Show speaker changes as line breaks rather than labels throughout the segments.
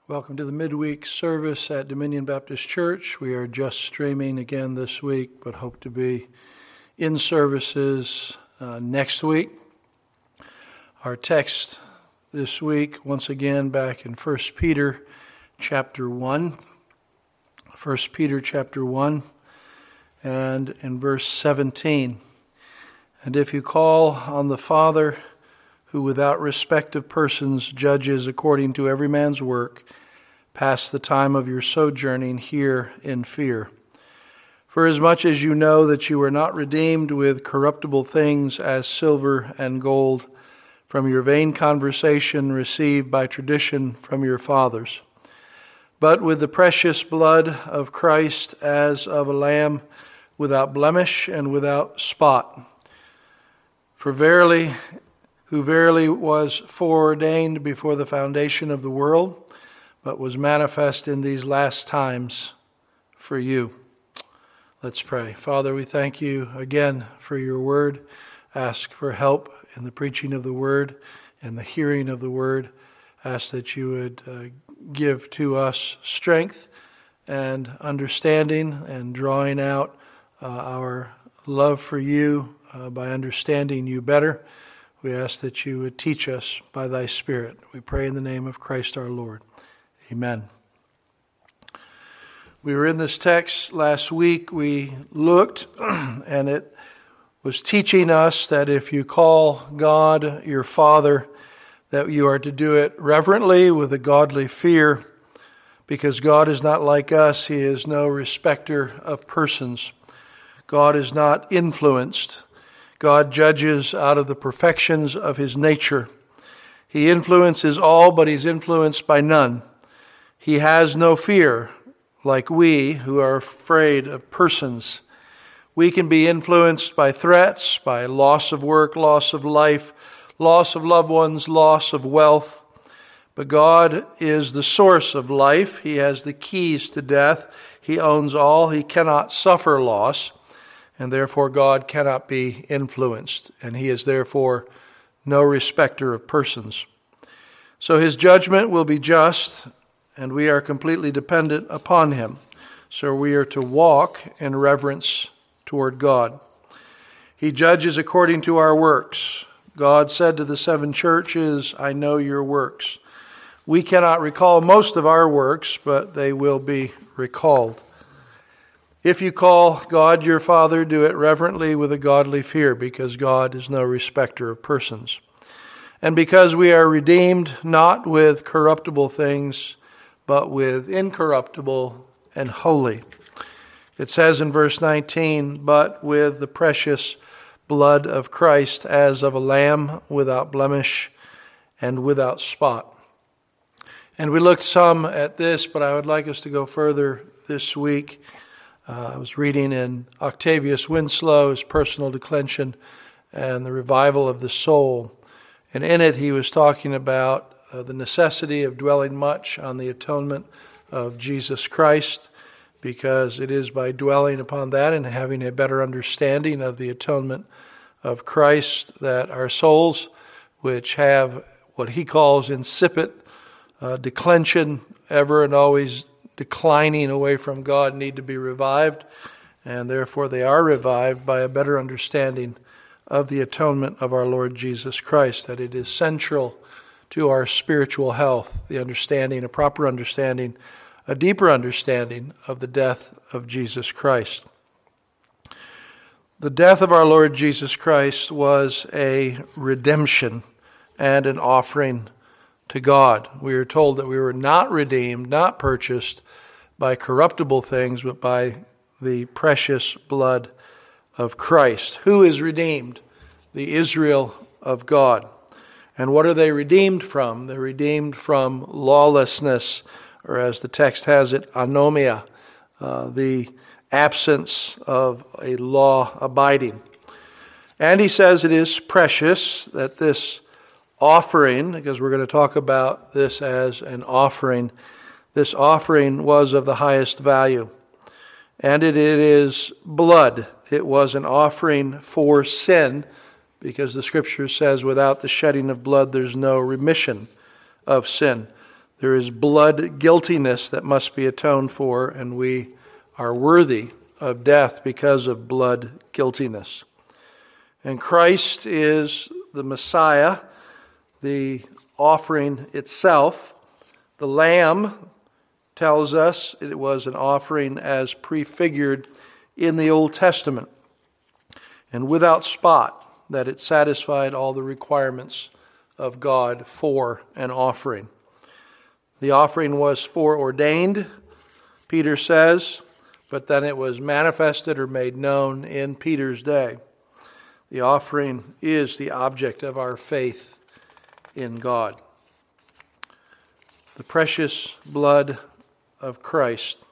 Welcome to the midweek service at Dominion Baptist Church. We are just streaming again this week, but hope to be in services next week. Our text this week, once again, back in 1 Peter chapter 1. 1 Peter chapter 1 and in verse 17. And if you call on the Father, who without respect of persons judges according to every man's work, pass the time of your sojourning here in fear. For as much as you know that you were not redeemed with corruptible things as silver and gold from your vain conversation received by tradition from your fathers, but with the precious blood of Christ as of a lamb without blemish and without spot. For who verily was foreordained before the foundation of the world, but was manifest in these last times for you. Let's pray. Father, we thank you again for your word. Ask for help in the preaching of the word and the hearing of the word. Ask that you would give to us strength and understanding and drawing out our love for you by understanding you better. We ask that you would teach us by thy Spirit. We pray in the name of Christ our Lord. Amen. We were in this text last week. We looked, and it was teaching us that if you call God your Father, that you are to do it reverently with a godly fear, because God is not like us. He is no respecter of persons. God is not influenced. God judges out of the perfections of his nature. He influences all, but he's influenced by none. He has no fear, like we who are afraid of persons. We can be influenced by threats, by loss of work, loss of life, loss of loved ones, loss of wealth. But God is the source of life. He has the keys to death. He owns all. He cannot suffer loss. And therefore God cannot be influenced, and he is therefore no respecter of persons. So his judgment will be just, and we are completely dependent upon him. So we are to walk in reverence toward God. He judges according to our works. God said to the 7 churches, I know your works. We cannot recall most of our works, but they will be recalled. If you call God your Father, do it reverently with a godly fear, because God is no respecter of persons. And because we are redeemed not with corruptible things, but with incorruptible and holy. It says in verse 19, but with the precious blood of Christ as of a lamb without blemish and without spot. And we looked some at this, but I would like us to go further this week. I was reading in Octavius Winslow's Personal Declension and the Revival of the Soul. And in it he was talking about the necessity of dwelling much on the atonement of Jesus Christ, because it is by dwelling upon that and having a better understanding of the atonement of Christ that our souls, which have what he calls insipid declension, ever and always declining away from God, need to be revived, and therefore they are revived by a better understanding of the atonement of our Lord Jesus Christ, that it is central to our spiritual health, the understanding, a proper understanding, a deeper understanding of the death of Jesus Christ. The death of our Lord Jesus Christ was a redemption and an offering to God. We are told that we were not redeemed, not purchased by corruptible things, but by the precious blood of Christ. Who is redeemed? The Israel of God. And what are they redeemed from? They're redeemed from lawlessness, or as the text has it, anomia, the absence of a law abiding. And he says it is precious that this offering, because we're going to talk about this as an offering, this offering was of the highest value. And it is blood. It was an offering for sin, because the Scripture says without the shedding of blood there's no remission of sin. There is blood guiltiness that must be atoned for, and we are worthy of death because of blood guiltiness. And Christ is the Messiah, the offering itself. The Lamb tells us it was an offering as prefigured in the Old Testament, and without spot, that it satisfied all the requirements of God for an offering. The offering was foreordained, Peter says, but then it was manifested or made known in Peter's day. The offering is the object of our faith in God. The precious blood of Christ.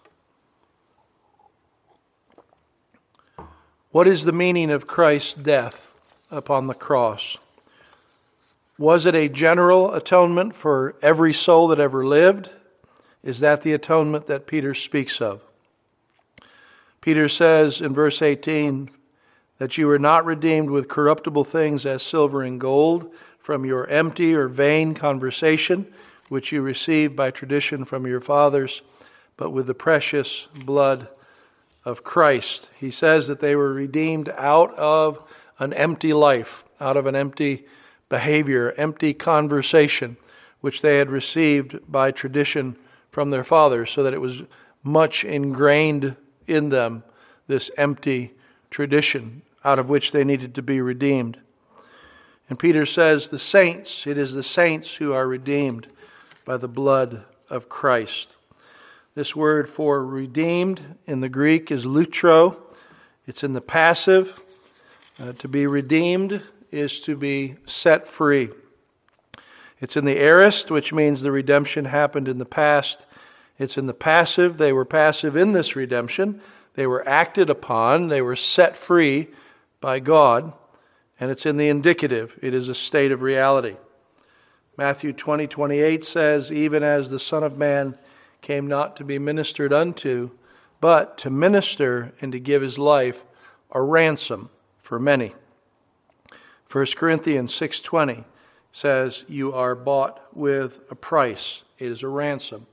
What is the meaning of Christ's death upon the cross? Was it a general atonement for every soul that ever lived? Is that the atonement that Peter speaks of? Peter says in verse 18 that you were not redeemed with corruptible things as silver and gold from your empty or vain conversation, which you received by tradition from your fathers, but with the precious blood of Christ. He says that they were redeemed out of an empty life, out of an empty behavior, empty conversation, which they had received by tradition from their fathers, so that it was much ingrained in them, this empty tradition out of which they needed to be redeemed. And Peter says the saints, it is the saints who are redeemed by the blood of Christ. This word for redeemed in the Greek is lutro. It's in the passive. To be redeemed is to be set free. It's in the aorist, which means the redemption happened in the past. It's in the passive. They were passive in this redemption. They were acted upon. They were set free by God. And it's in the indicative. It is a state of reality. Matthew 20:28 says, even as the Son of Man came not to be ministered unto, but to minister and to give his life a ransom for many. 1 Corinthians 6:20 says, you are bought with a price. It is a ransom.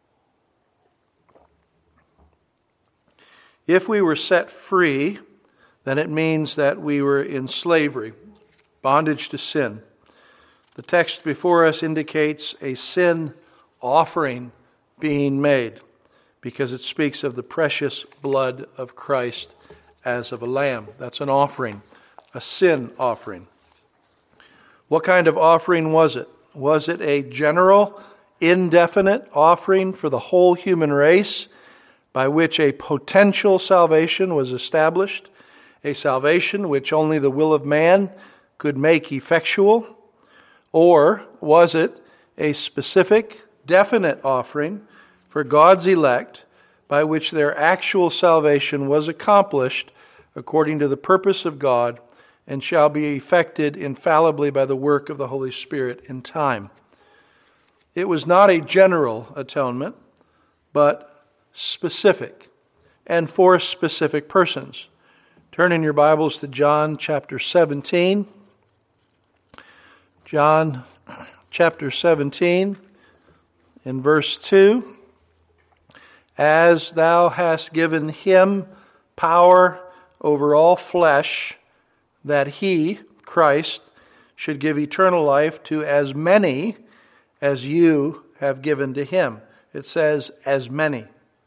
If we were set free, then it means that we were in slavery, bondage to sin. The text before us indicates a sin offering being made, because it speaks of the precious blood of Christ as of a lamb. That's an offering, a sin offering. What kind of offering was it? Was it a general, indefinite offering for the whole human race, by which a potential salvation was established, a salvation which only the will of man could make effectual? Or was it a specific, definite offering for God's elect, by which their actual salvation was accomplished according to the purpose of God, and shall be effected infallibly by the work of the Holy Spirit in time? It was not a general atonement, but specific, and for specific persons. Turn in your Bibles to John chapter 17. John chapter 17, in verse 2. As thou hast given him power over all flesh, that he, Christ, should give eternal life to as many as you have given to him. It says, as many.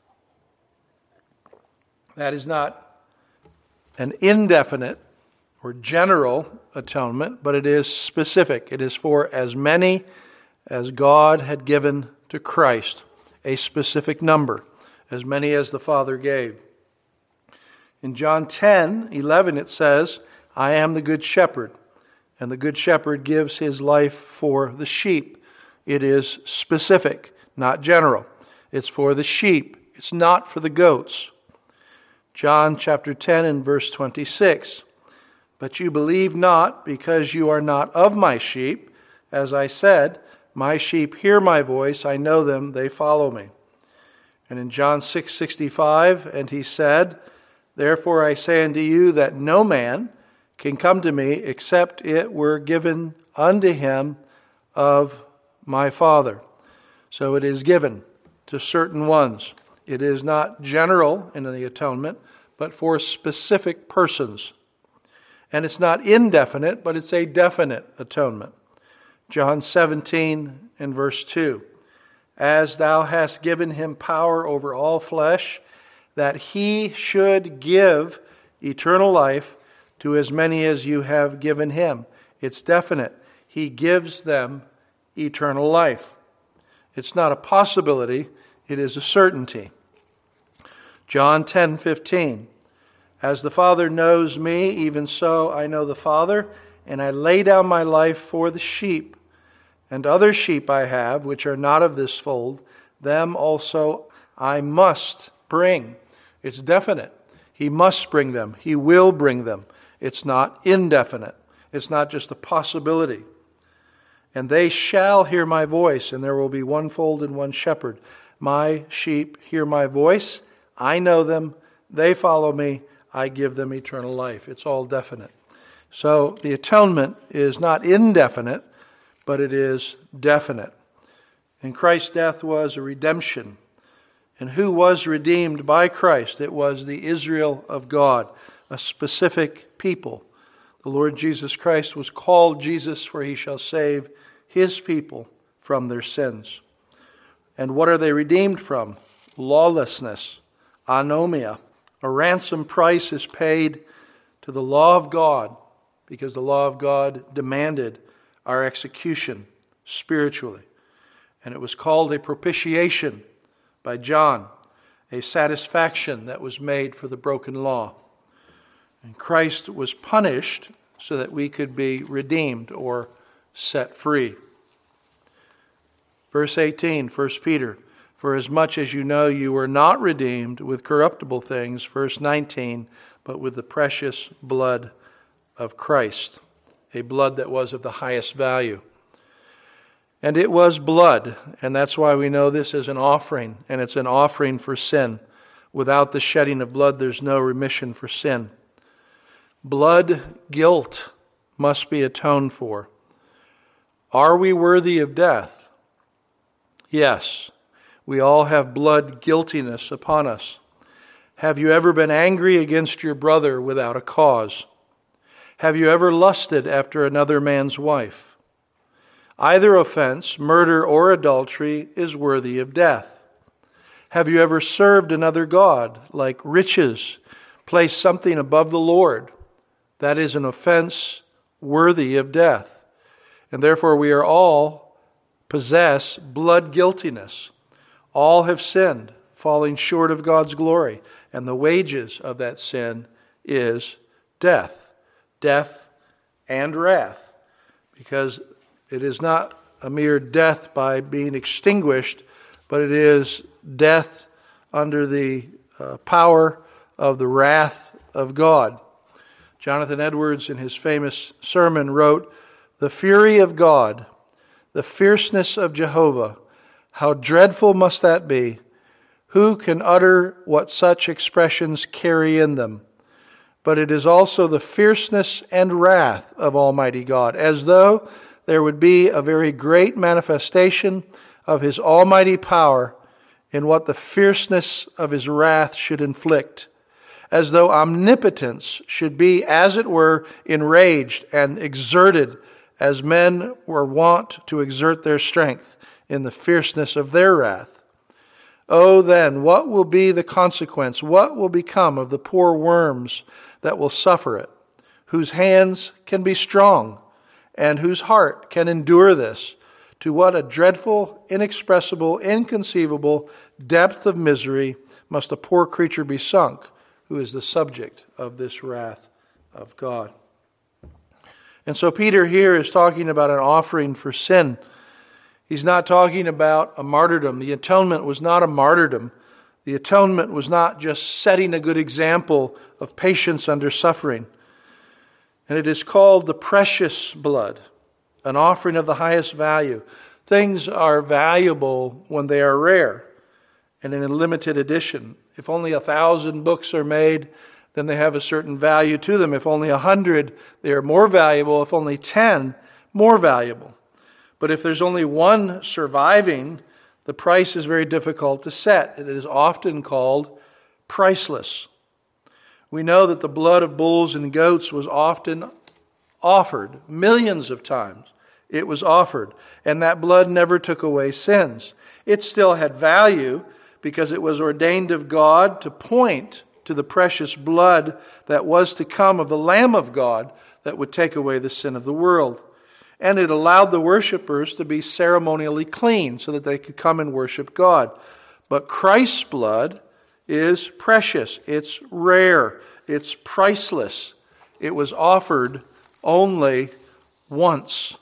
That is not an indefinite or general atonement, but it is specific. It is for as many as God had given to Christ, a specific number, as many as the Father gave. In John 10:11 it says, I am the good shepherd, and the good shepherd gives his life for the sheep. It is specific, not general. It's for the sheep. It's not for the goats. John chapter 10 and verse 26. But you believe not, because you are not of my sheep. As I said, my sheep hear my voice. I know them. They follow me. And in John 6:65, and he said, therefore I say unto you that no man can come to me except it were given unto him of my Father. So it is given to certain ones. It is not general in the atonement, but for specific persons. And it's not indefinite, but it's a definite atonement. John 17 and verse 2. As thou hast given him power over all flesh, that he should give eternal life to as many as you have given him. It's definite. He gives them eternal life. It's not a possibility, it is a certainty. John 10:15. As the Father knows me, even so I know the Father, and I lay down my life for the sheep. And other sheep I have, which are not of this fold, them also I must bring. It's definite. He must bring them. He will bring them. It's not indefinite. It's not just a possibility. And they shall hear my voice, and there will be one fold and one shepherd. My sheep hear my voice. I know them. They follow me. I give them eternal life. It's all definite. So the atonement is not indefinite, but it is definite. And Christ's death was a redemption. And who was redeemed by Christ? It was the Israel of God, a specific people. The Lord Jesus Christ was called Jesus, for he shall save his people from their sins. And what are they redeemed from? Lawlessness, anomia. A ransom price is paid to the law of God, because the law of God demanded our execution spiritually. And it was called a propitiation by John, a satisfaction that was made for the broken law. And Christ was punished so that we could be redeemed or set free. Verse 18, 1 Peter, for as much as you know you were not redeemed with corruptible things, verse 19, but with the precious blood of Christ, a blood that was of the highest value. And it was blood, and that's why we know this is an offering, and it's an offering for sin. Without the shedding of blood, there's no remission for sin. Blood guilt must be atoned for. Are we worthy of death? Yes. We all have blood guiltiness upon us. Have you ever been angry against your brother without a cause? Have you ever lusted after another man's wife? Either offense, murder or adultery, is worthy of death. Have you ever served another god, like riches, placed something above the Lord? That is an offense worthy of death. And therefore we are all possess blood guiltiness. All have sinned, falling short of God's glory. And the wages of that sin is death. Death and wrath. Because it is not a mere death by being extinguished, but it is death under the power of the wrath of God. Jonathan Edwards, in his famous sermon, wrote, "The fury of God, the fierceness of Jehovah, how dreadful must that be? Who can utter what such expressions carry in them? But it is also the fierceness and wrath of Almighty God, as though there would be a very great manifestation of his almighty power in what the fierceness of his wrath should inflict, as though omnipotence should be, as it were, enraged and exerted, as men were wont to exert their strength in the fierceness of their wrath. Oh, then, what will be the consequence? What will become of the poor worms that will suffer it, whose hands can be strong, and whose heart can endure this? To what a dreadful, inexpressible, inconceivable depth of misery must a poor creature be sunk, who is the subject of this wrath of God." And so Peter here is talking about an offering for sin. He's not talking about a martyrdom. The atonement was not a martyrdom. The atonement was not just setting a good example of patience under suffering. And it is called the precious blood, an offering of the highest value. Things are valuable when they are rare and in a limited edition. If only 1,000 books are made, then they have a certain value to them. If only 100, they are more valuable. If only 10, more valuable. But if there's only one surviving, The price is very difficult to set. It is often called priceless. We know that the blood of bulls and goats was often offered, millions of times it was offered, and that blood never took away sins. It still had value because it was ordained of God to point to the precious blood that was to come of the Lamb of God that would take away the sin of the world. And it allowed the worshipers to be ceremonially clean so that they could come and worship God. But Christ's blood is precious. It's rare. It's priceless. It was offered only once.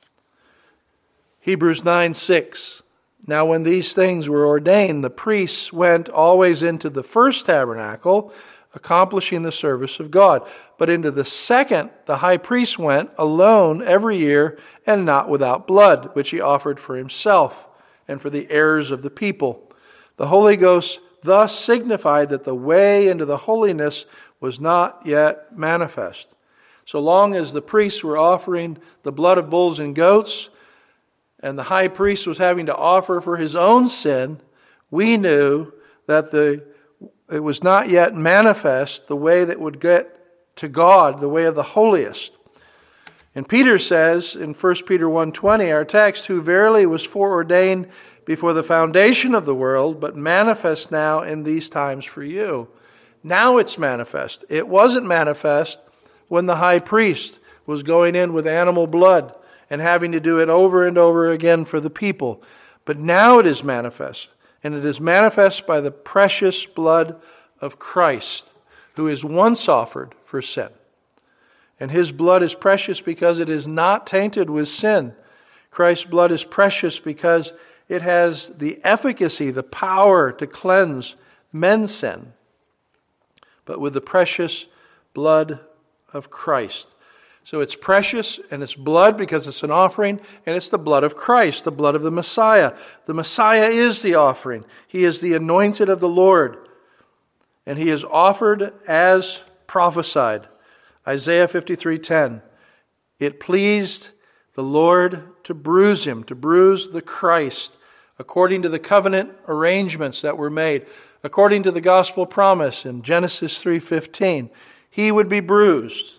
Hebrews 9:6. Now when these things were ordained, the priests went always into the first tabernacle, accomplishing the service of God. But into the second, the high priest went alone every year, and not without blood, which he offered for himself and for the errors of the people. The Holy Ghost thus signified that the way into the holiness was not yet manifest. So long as the priests were offering the blood of bulls and goats, and the high priest was having to offer for his own sin, we knew that it was not yet manifest the way that would get to God, the way of the holiest. And Peter says in 1 Peter 1:20, our text, who verily was foreordained before the foundation of the world, but manifest now in these times for you. Now it's manifest. It wasn't manifest when the high priest was going in with animal blood and having to do it over and over again for the people. But now it is manifest, and it is manifest by the precious blood of Christ, who is once offered for sin. And his blood is precious because it is not tainted with sin. Christ's blood is precious because it has the efficacy, the power to cleanse men's sin. But with the precious blood of Christ. So it's precious, and it's blood because it's an offering, and it's the blood of Christ, the blood of the Messiah. The Messiah is the offering. He is the anointed of the Lord. And he is offered as prophesied. Isaiah 53:10. It pleased the Lord to bruise him, to bruise the Christ, according to the covenant arrangements that were made, according to the gospel promise in Genesis 3:15. He would be bruised.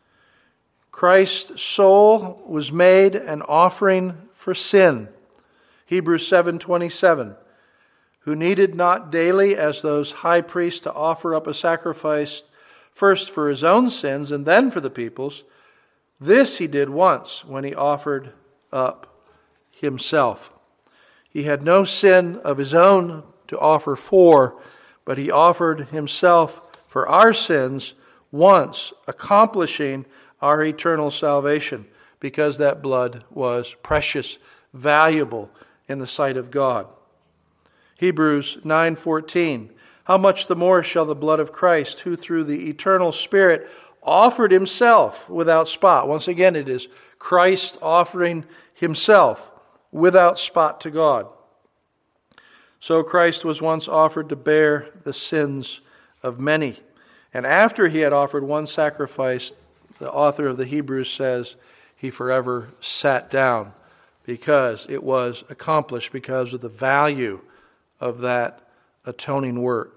Christ's soul was made an offering for sin. Hebrews 7:27. Who needed not daily as those high priests to offer up a sacrifice first for his own sins and then for the people's. This he did once when he offered up himself. He had no sin of his own to offer for, but he offered himself for our sins once, accomplishing our eternal salvation, because that blood was precious, valuable in the sight of God. Hebrews 9:14. How much the more shall the blood of Christ, who through the eternal Spirit offered himself without spot. Once again, it is Christ offering himself without spot to God. So Christ was once offered to bear the sins of many. And after he had offered one sacrifice, the author of the Hebrews says, he forever sat down because it was accomplished because of the value of that atoning work.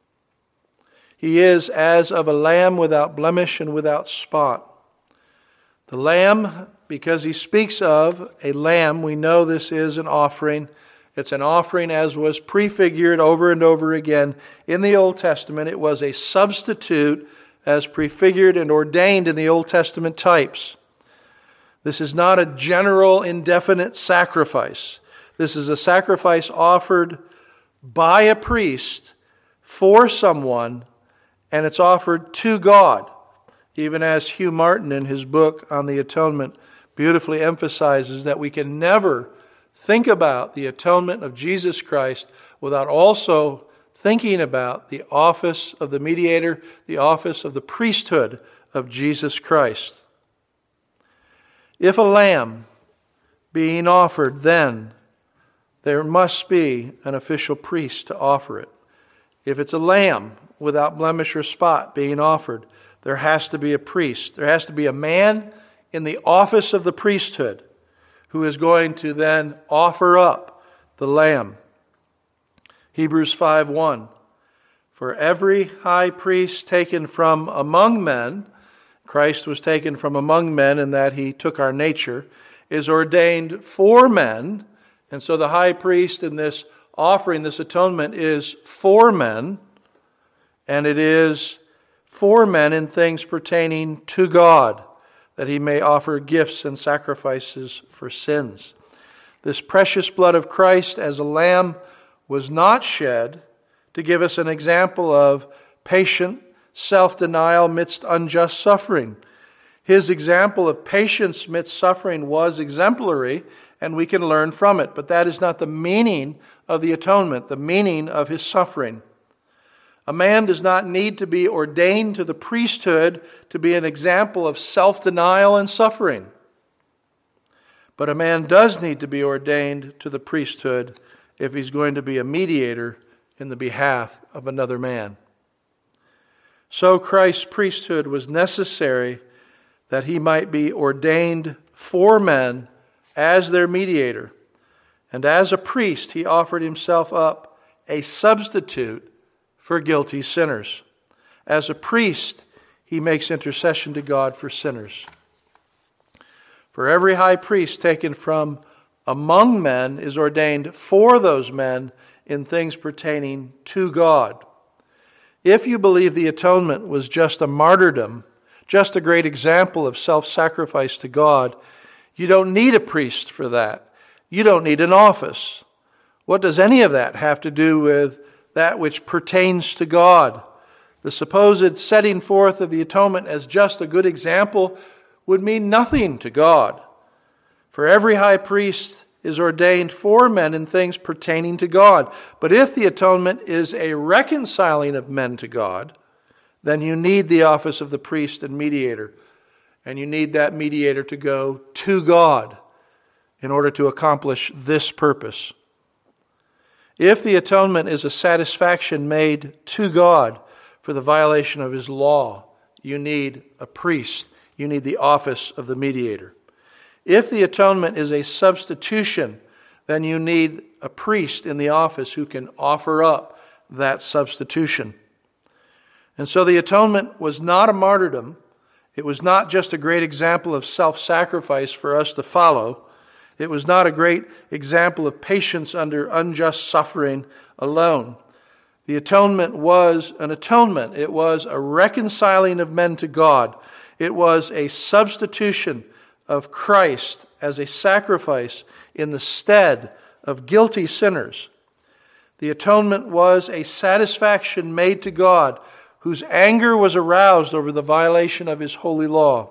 He is as of a lamb without blemish and without spot. The lamb, because he speaks of a lamb, we know this is an offering. It's an offering as was prefigured over and over again in the Old Testament. It was a substitute as prefigured and ordained in the Old Testament types. This is not a general, indefinite sacrifice. This is a sacrifice offered by a priest for someone, and it's offered to God. Even as Hugh Martin in his book on the atonement beautifully emphasizes that we can never think about the atonement of Jesus Christ without also thinking about the office of the mediator, the office of the priesthood of Jesus Christ. If a lamb being offered, then there must be an official priest to offer it. If it's a lamb without blemish or spot being offered, there has to be a priest. There has to be a man in the office of the priesthood who is going to then offer up the lamb. Hebrews 5:1. For every high priest taken from among men, Christ was taken from among men in that he took our nature, is ordained for men. And so the high priest in this offering, this atonement, is for men. And it is for men in things pertaining to God, that he may offer gifts and sacrifices for sins. This precious blood of Christ as a lamb was not shed to give us an example of patient self-denial amidst unjust suffering. His example of patience amidst suffering was exemplary, and we can learn from it. But that is not the meaning of the atonement, the meaning of his suffering. A man does not need to be ordained to the priesthood to be an example of self-denial and suffering. But a man does need to be ordained to the priesthood if he's going to be a mediator in the behalf of another man. So Christ's priesthood was necessary that he might be ordained for men as their mediator. And as a priest, he offered himself up a substitute for guilty sinners. As a priest, he makes intercession to God for sinners. For every high priest taken from among men is ordained for those men in things pertaining to God. If you believe the atonement was just a martyrdom, just a great example of self-sacrifice to God, you don't need a priest for that. You don't need an office. What does any of that have to do with that which pertains to God? The supposed setting forth of the atonement as just a good example would mean nothing to God. For every high priest is ordained for men in things pertaining to God. But if the atonement is a reconciling of men to God, then you need the office of the priest and mediator. And you need that mediator to go to God in order to accomplish this purpose. If the atonement is a satisfaction made to God for the violation of his law, you need a priest. You need the office of the mediator. If the atonement is a substitution, then you need a priest in the office who can offer up that substitution. And so the atonement was not a martyrdom. It was not just a great example of self-sacrifice for us to follow. It was not a great example of patience under unjust suffering alone. The atonement was an atonement. It was a reconciling of men to God. It was a substitution of Christ as a sacrifice in the stead of guilty sinners. The atonement was a satisfaction made to God, whose anger was aroused over the violation of his holy law.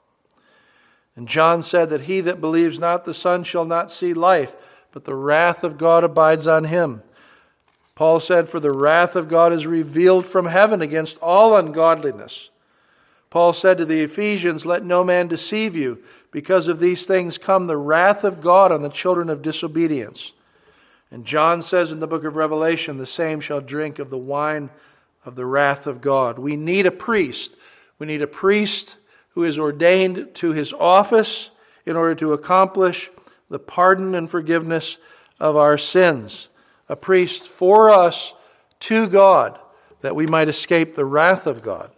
And John said that he that believes not the Son shall not see life, but the wrath of God abides on him. Paul said, for the wrath of God is revealed from heaven against all ungodliness. Paul said to the Ephesians, let no man deceive you. Because of these things come the wrath of God on the children of disobedience. And John says in the book of Revelation, the same shall drink of the wine of the wrath of God. We need a priest. We need a priest who is ordained to his office in order to accomplish the pardon and forgiveness of our sins. A priest for us to God, that we might escape the wrath of God.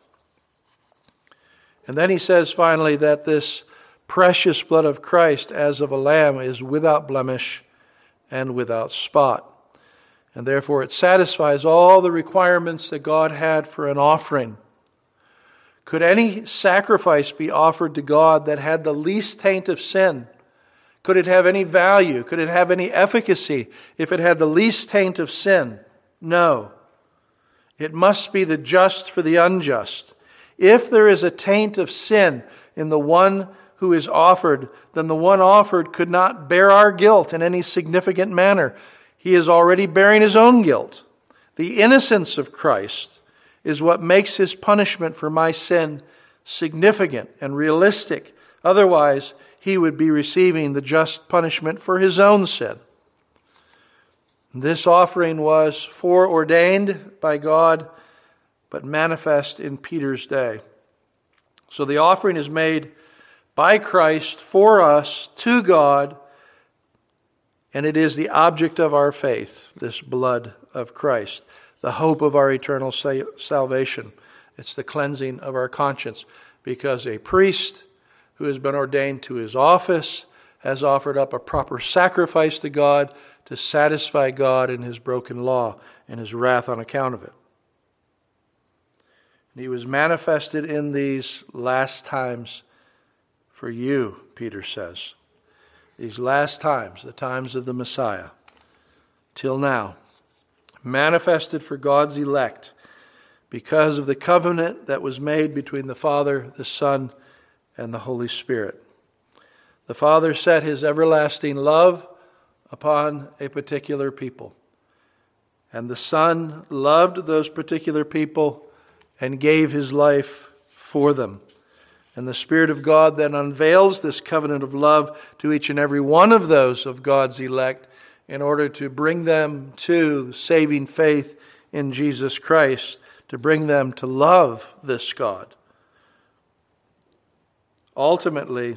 And then he says finally that this precious blood of Christ as of a lamb is without blemish and without spot. And therefore it satisfies all the requirements that God had for an offering. Could any sacrifice be offered to God that had the least taint of sin? Could it have any value? Could it have any efficacy if it had the least taint of sin? No. It must be the just for the unjust. If there is a taint of sin in the one who is offered, then the one offered could not bear our guilt in any significant manner. He is already bearing his own guilt. The innocence of Christ is what makes his punishment for my sin significant and realistic. Otherwise, he would be receiving the just punishment for his own sin. This offering was foreordained by God, but manifest in Peter's day. So the offering is made by Christ for us to God, and it is the object of our faith, this blood of Christ, the hope of our eternal salvation. It's the cleansing of our conscience, because a priest who has been ordained to his office has offered up a proper sacrifice to God to satisfy God in his broken law and his wrath on account of it. And he was manifested in these last times for you, Peter says. These last times, the times of the Messiah, till now, manifested for God's elect because of the covenant that was made between the Father, the Son, and the Holy Spirit. The Father set his everlasting love upon a particular people, and the Son loved those particular people and gave his life for them. And the Spirit of God then unveils this covenant of love to each and every one of those of God's elect in order to bring them to saving faith in Jesus Christ, to bring them to love this God. Ultimately,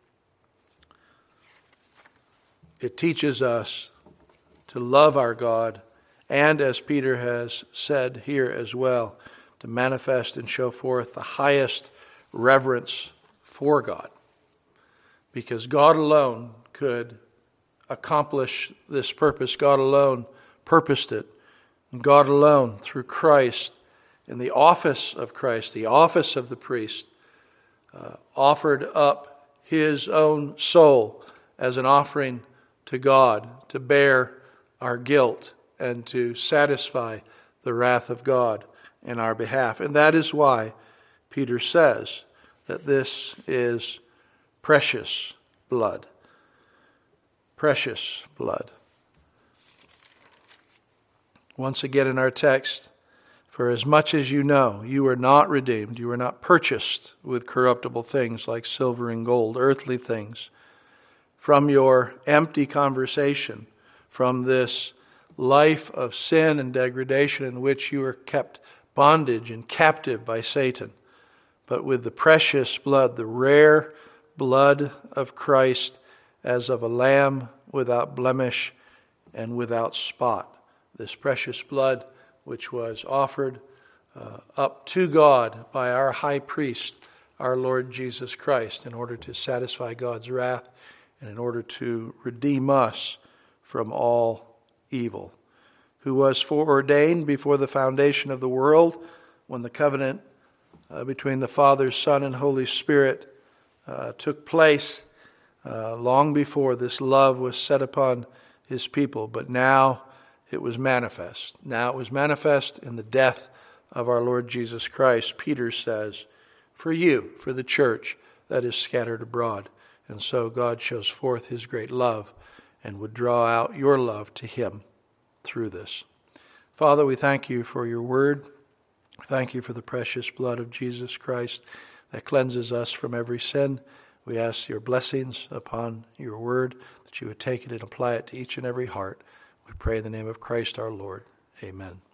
it teaches us to love our God, and as Peter has said here as well, to manifest and show forth the highest reverence for God, because God alone could accomplish this purpose. God alone purposed it. And God alone, through Christ, in the office of Christ, the office of the priest, offered up his own soul as an offering to God to bear our guilt and to satisfy the wrath of God in our behalf. And that is why Peter says that this is precious blood. Precious blood. Once again in our text, for as much as you know, you are not redeemed, you are not purchased with corruptible things like silver and gold, earthly things, from your empty conversation, from this life of sin and degradation in which you are kept bondage and captive by Satan, but with the precious blood, the rare blood of Christ, as of a lamb without blemish and without spot. This precious blood which was offered up to God by our high priest, our Lord Jesus Christ, in order to satisfy God's wrath and in order to redeem us from all evil, who was foreordained before the foundation of the world, when the covenant between the Father, Son, and Holy Spirit took place, long before this love was set upon his people. But now it was manifest. Now it was manifest in the death of our Lord Jesus Christ, Peter says, for you, for the church that is scattered abroad. And so God shows forth his great love and would draw out your love to him through this. Father, we thank you for your word. Thank you for the precious blood of Jesus Christ that cleanses us from every sin. We ask your blessings upon your word, that you would take it and apply it to each and every heart. We pray in the name of Christ our Lord. Amen.